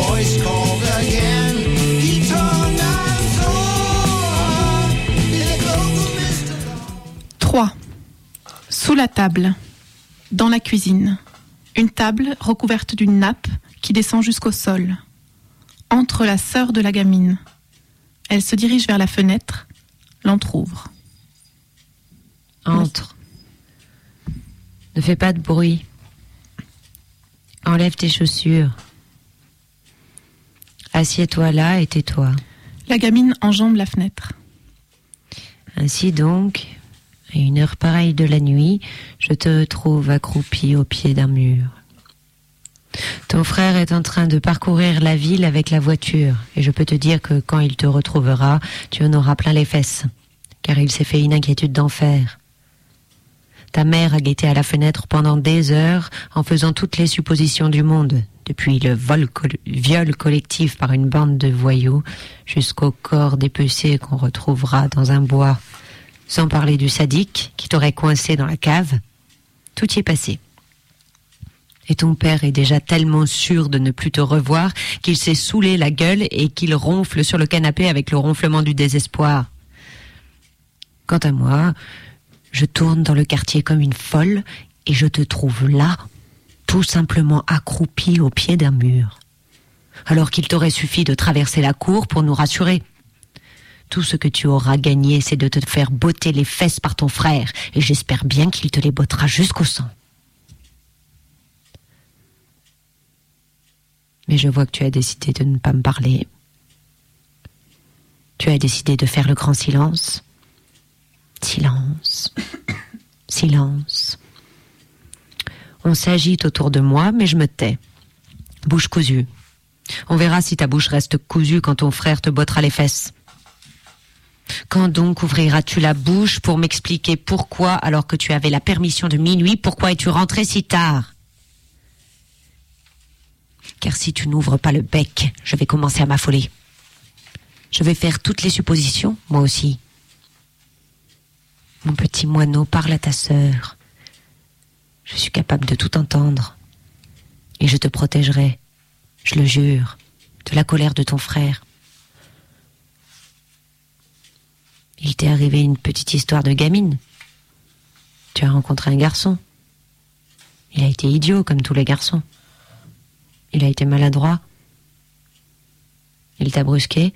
voice called again. He turned and saw in the cloak of mist of dawn. trois. Sous la table, dans la cuisine, une table recouverte d'une nappe qui descend jusqu'au sol. Entre la sœur de la gamine. Elle se dirige vers la fenêtre, l'entrouvre. Entre. Ne fais pas de bruit. Enlève tes chaussures. Assieds-toi là et tais-toi. La gamine enjambe la fenêtre. Ainsi donc, à une heure pareille de la nuit, je te trouve accroupi au pied d'un mur. Ton frère est en train de parcourir la ville avec la voiture, et je peux te dire que quand il te retrouvera, tu en auras plein les fesses, car il s'est fait une inquiétude d'enfer. Ta mère a guetté à la fenêtre pendant des heures en faisant toutes les suppositions du monde, depuis le vol co- viol collectif par une bande de voyous jusqu'au corps dépecé qu'on retrouvera dans un bois, sans parler du sadique qui t'aurait coincé dans la cave. Tout y est passé. Et ton père est déjà tellement sûr de ne plus te revoir qu'il s'est saoulé la gueule et qu'il ronfle sur le canapé avec le ronflement du désespoir. Quant à moi, je tourne dans le quartier comme une folle et je te trouve là, tout simplement accroupi au pied d'un mur. Alors qu'il t'aurait suffi de traverser la cour pour nous rassurer. Tout ce que tu auras gagné, c'est de te faire botter les fesses par ton frère, et j'espère bien qu'il te les bottera jusqu'au sang. Mais je vois que tu as décidé de ne pas me parler. Tu as décidé de faire le grand silence. Silence. Silence. On s'agite autour de moi, mais je me tais. Bouche cousue. On verra si ta bouche reste cousue quand ton frère te bottera les fesses. Quand donc ouvriras-tu la bouche pour m'expliquer pourquoi, alors que tu avais la permission de minuit, pourquoi es-tu rentré si tard ? Car si tu n'ouvres pas le bec, je vais commencer à m'affoler. Je vais faire toutes les suppositions, moi aussi. Mon petit moineau, parle à ta sœur. Je suis capable de tout entendre. Et je te protégerai, je le jure, de la colère de ton frère. Il t'est arrivé une petite histoire de gamine. Tu as rencontré un garçon. Il a été idiot comme tous les garçons. Il a été maladroit. Il t'a brusqué.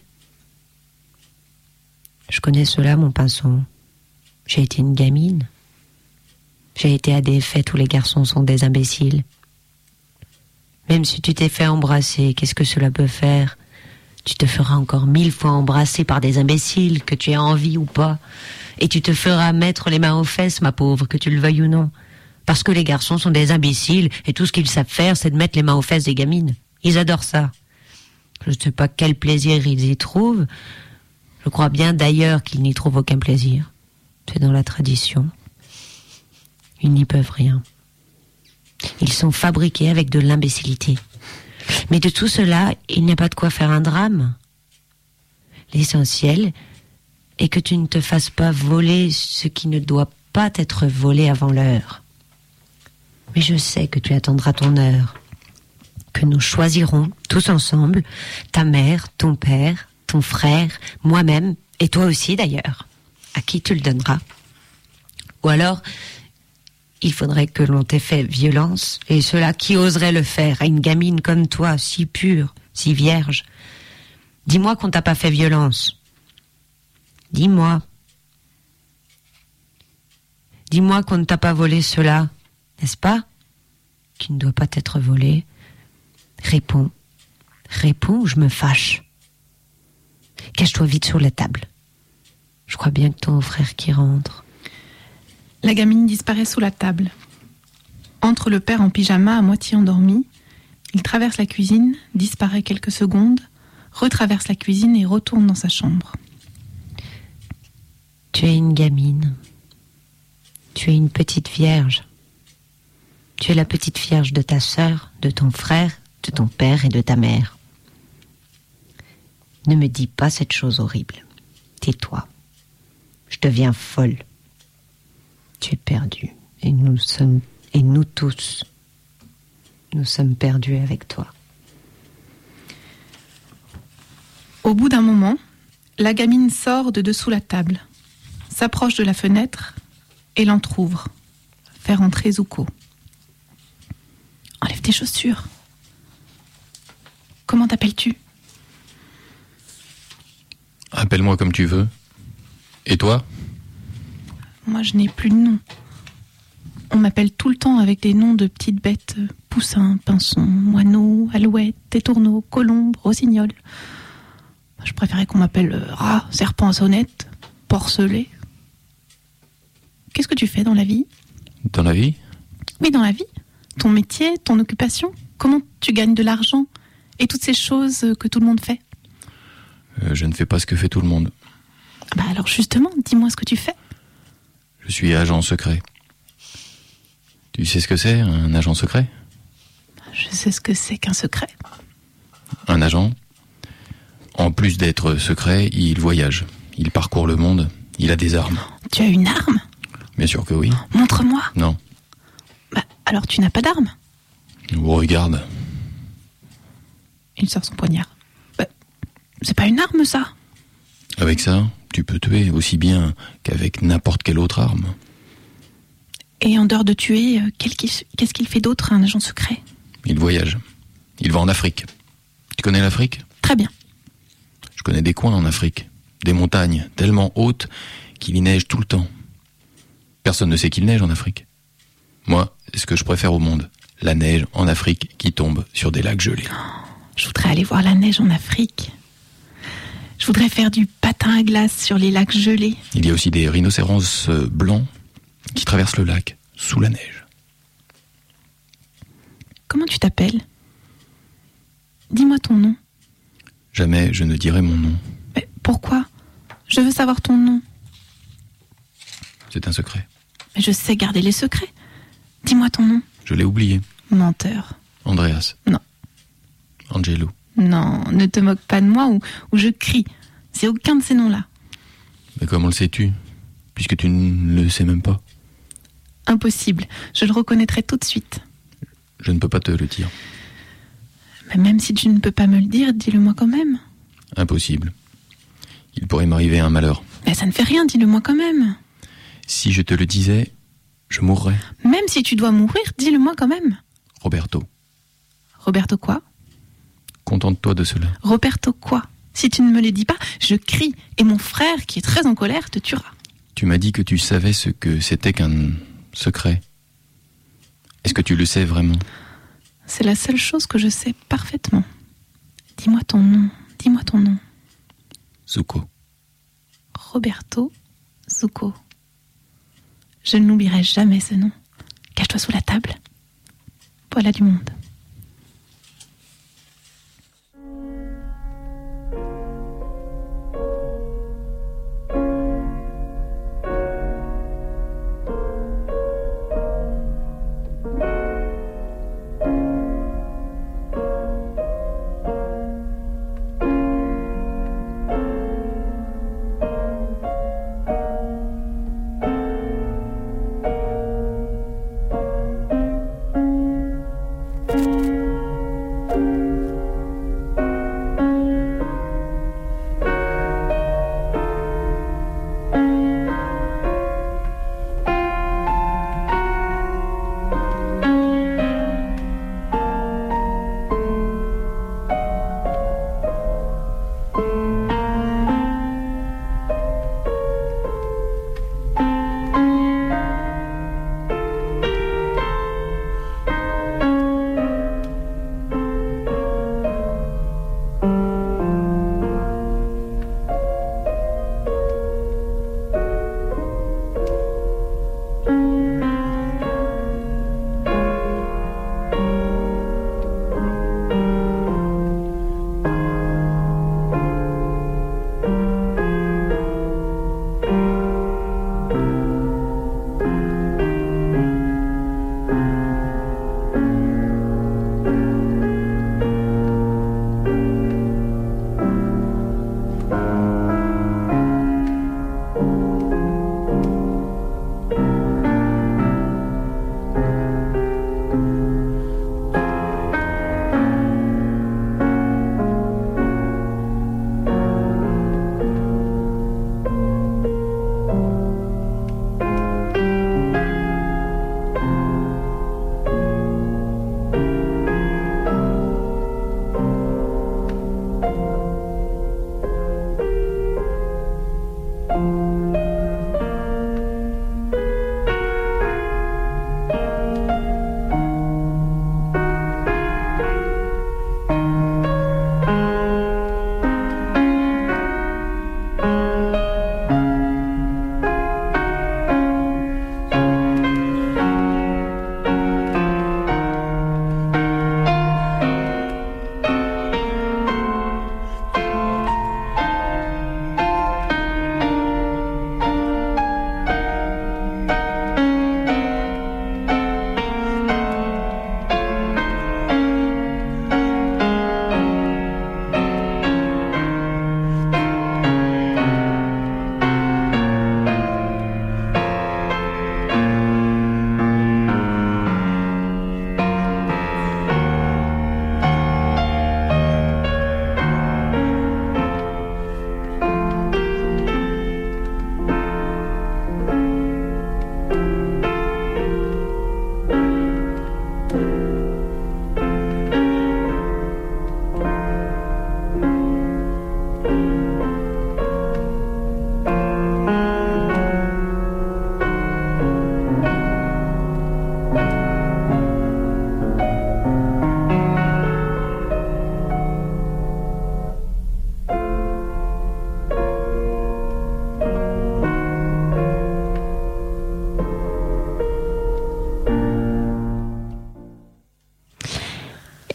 Je connais cela, mon pinceau. J'ai été une gamine. J'ai été à des fêtes où les garçons sont des imbéciles. Même si tu t'es fait embrasser, qu'est-ce que cela peut faire ? Tu te feras encore mille fois embrasser par des imbéciles, que tu aies envie ou pas. Et tu te feras mettre les mains aux fesses, ma pauvre, que tu le veuilles ou non. Parce que les garçons sont des imbéciles, et tout ce qu'ils savent faire, c'est de mettre les mains aux fesses des gamines. Ils adorent ça. Je ne sais pas quel plaisir ils y trouvent. Je crois bien d'ailleurs qu'ils n'y trouvent aucun plaisir. C'est dans la tradition. Ils n'y peuvent rien. Ils sont fabriqués avec de l'imbécilité. Mais de tout cela, il n'y a pas de quoi faire un drame. L'essentiel est que tu ne te fasses pas voler ce qui ne doit pas être volé avant l'heure. Mais je sais que tu attendras ton heure, que nous choisirons tous ensemble, ta mère, ton père, ton frère, moi-même, et toi aussi d'ailleurs, à qui tu le donneras. Ou alors, il faudrait que l'on t'ait fait violence, et cela, qui oserait le faire à une gamine comme toi, si pure, si vierge ? Dis-moi qu'on t'a pas fait violence. Dis-moi. Dis-moi qu'on ne t'a pas volé cela, n'est-ce pas ? Qui ne doit pas être volé. Réponds. Réponds ou je me fâche. Cache-toi vite sur la table. Je crois bien que ton frère qui rentre. La gamine disparaît sous la table. Entre le père en pyjama à moitié endormi, il traverse la cuisine, disparaît quelques secondes, retraverse la cuisine et retourne dans sa chambre. Tu es une gamine. Tu es une petite vierge. Tu es la petite vierge de ta sœur, de ton frère, de ton père et de ta mère. Ne me dis pas cette chose horrible. Tais-toi. Je deviens folle. Tu es perdu. Et nous sommes, et nous tous, nous sommes perdus avec toi. Au bout d'un moment, la gamine sort de dessous la table, s'approche de la fenêtre et l'entrouvre. Faire entrer Zuko. Enlève tes chaussures. Comment t'appelles-tu ? Appelle-moi comme tu veux. Et toi ? Moi, je n'ai plus de nom. On m'appelle tout le temps avec des noms de petites bêtes. Poussin, pinson, moineau, alouette, étourneau, colombe, rossignol. Je préférais qu'on m'appelle euh, rat, serpent à sonnette, porcelet. Qu'est-ce que tu fais dans la vie ? Dans la vie ? Oui, dans la vie. Ton métier, ton occupation. Comment tu gagnes de l'argent ? Et toutes ces choses que tout le monde fait. euh, Je ne fais pas ce que fait tout le monde. Bah alors justement, dis-moi ce que tu fais. Je suis agent secret. Tu sais ce que c'est, un agent secret ? Je sais ce que c'est qu'un secret. Un agent, en plus d'être secret, il voyage. Il parcourt le monde. Il a des armes. Tu as une arme ? Bien sûr que oui. Montre-moi. Non. Bah alors tu n'as pas d'arme ? Oh, regarde. Il sort son poignard. Bah, c'est pas une arme, ça. Avec ça, tu peux tuer aussi bien qu'avec n'importe quelle autre arme. Et en dehors de tuer, euh, quel qu'il- qu'est-ce qu'il fait d'autre, un agent secret ? Il voyage. Il va en Afrique. Tu connais l'Afrique ? Très bien. Je connais des coins en Afrique. Des montagnes tellement hautes qu'il y neige tout le temps. Personne ne sait qu'il neige en Afrique. Moi, c'est ce que je préfère au monde. La neige en Afrique qui tombe sur des lacs gelés. Je voudrais aller voir la neige en Afrique. Je voudrais faire du patin à glace sur les lacs gelés. Il y a aussi des rhinocéros euh, blancs qui traversent le lac sous la neige. Comment tu t'appelles ? Dis-moi ton nom. Jamais je ne dirai mon nom. Mais pourquoi ? Je veux savoir ton nom. C'est un secret. Mais je sais garder les secrets. Dis-moi ton nom. Je l'ai oublié. Menteur. Andreas. Non. Angelo. Non, ne te moque pas de moi ou, ou je crie. C'est aucun de ces noms-là. Mais comment le sais-tu ? Puisque tu ne le sais même pas. Impossible. Je le reconnaîtrai tout de suite. Je ne peux pas te le dire. Mais même si tu ne peux pas me le dire, dis-le-moi quand même. Impossible. Il pourrait m'arriver un malheur. Mais ça ne fait rien, dis-le-moi quand même. Si je te le disais, je mourrais. Même si tu dois mourir, dis-le-moi quand même. Roberto, Roberto quoi ? contente-toi de cela. Roberto quoi ? Si tu ne me le dis pas, je crie. Et mon frère, qui est très en colère, te tuera. Tu m'as dit que tu savais ce que c'était qu'un secret. Est-ce que tu le sais vraiment ? C'est la seule chose que je sais parfaitement. Dis-moi ton nom. Dis-moi ton nom. Zuko. Roberto Zuko. Je ne l'oublierai jamais ce nom. Cache-toi sous la table. Voilà du monde.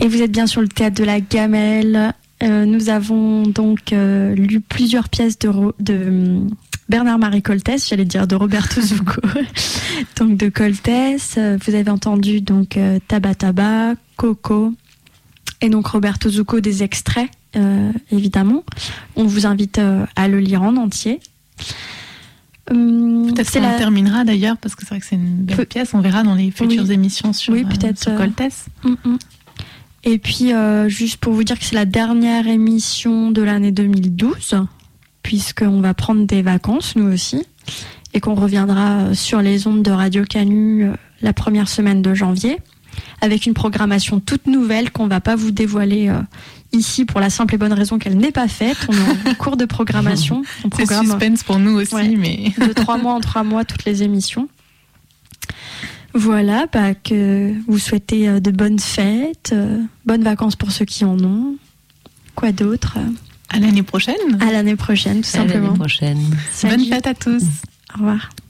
Et vous êtes bien sur le théâtre de la Gamelle. Euh, nous avons donc euh, lu plusieurs pièces de, Ro- de euh, Bernard-Marie Coltès, j'allais dire de Roberto Zucco, donc de Coltès. Euh, vous avez entendu donc euh, Taba Taba, Coco, et donc Roberto Zucco, des extraits, euh, évidemment. On vous invite euh, à le lire en entier. Hum, Peut-être c'est qu'on la... terminera d'ailleurs, parce que c'est vrai que c'est une belle Pe- pièce. On verra dans les futures Oui. émissions sur, Oui, euh, peut-être, sur euh, Coltès. Hum, hum. Et puis, euh, juste pour vous dire que c'est la dernière émission de l'année deux mille douze, puisqu'on va prendre des vacances, nous aussi, et qu'on reviendra sur les ondes de Radio Canu euh, la première semaine de janvier, avec une programmation toute nouvelle qu'on va pas vous dévoiler euh, ici pour la simple et bonne raison qu'elle n'est pas faite. On est en cours de programmation. On C'est programme suspense pour nous aussi, Ouais. mais... de trois mois en trois mois toutes les émissions. Voilà, bah, que vous souhaitez euh, de bonnes fêtes, euh, bonnes vacances pour ceux qui en ont. Quoi d'autre? À l'année prochaine. À l'année prochaine, tout À l'année simplement. prochaine. Salut. Bonne fête à tous. Au revoir.